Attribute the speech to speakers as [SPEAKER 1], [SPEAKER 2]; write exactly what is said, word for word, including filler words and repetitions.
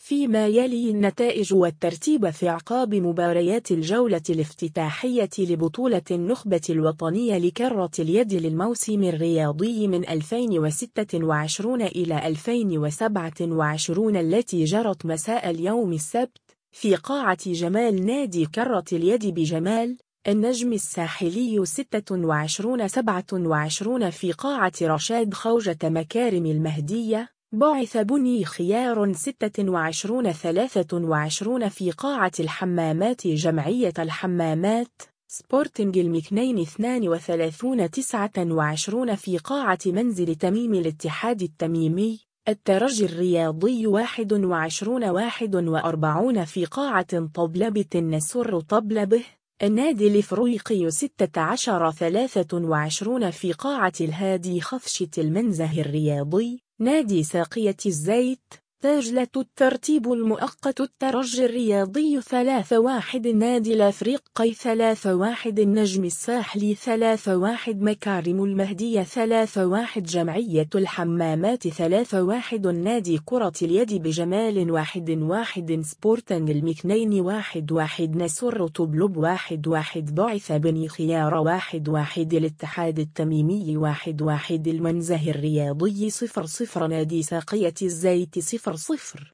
[SPEAKER 1] فيما يلي النتائج والترتيب في أعقاب مباريات الجولة الافتتاحية لبطولة النخبة الوطنية لكرة اليد للموسم الرياضي من ألفين وستة وعشرين إلى ألفين وسبعة وعشرين التي جرت مساء اليوم السبت في قاعة جمال نادي كرة اليد بجمال النجم الساحلي ستة وعشرين سبعة وعشرين في قاعة رشاد خوجة مكارم المهدية. بعث بني خيار ستة وعشرين ثلاثة وعشرين في قاعة الحمامات جمعية الحمامات. سبورتنج المكنين اثنين وثلاثين تسعة وعشرين في قاعة منزل تميم الاتحاد التميمي. الترجي الرياضي واحد وعشرين واحد وأربعين في قاعة طبلبة النسر طبلبه. النادي الإفريقي ستة عشر ثلاثة وعشرين في قاعة الهادي خفشة المنزه الرياضي. نادي ساقية الزيت تاجلة الترتيب المؤقت الترجي الرياضي ثلاثة واحد نادي الأفريقي ثلاثة واحد النجم الساحلي ثلاثة واحد مكارم المهدية ثلاثة واحد جمعية الحمامات ثلاثة واحد النادي كرة اليد بجمال واحد واحد سبورتنج المكنين واحد واحد نسر طبلب واحد واحد بعث بني خيار واحد واحد الاتحاد التميمي واحد واحد المنزه الرياضي صفر صفر نادي ساقية الزيت صفر صفر.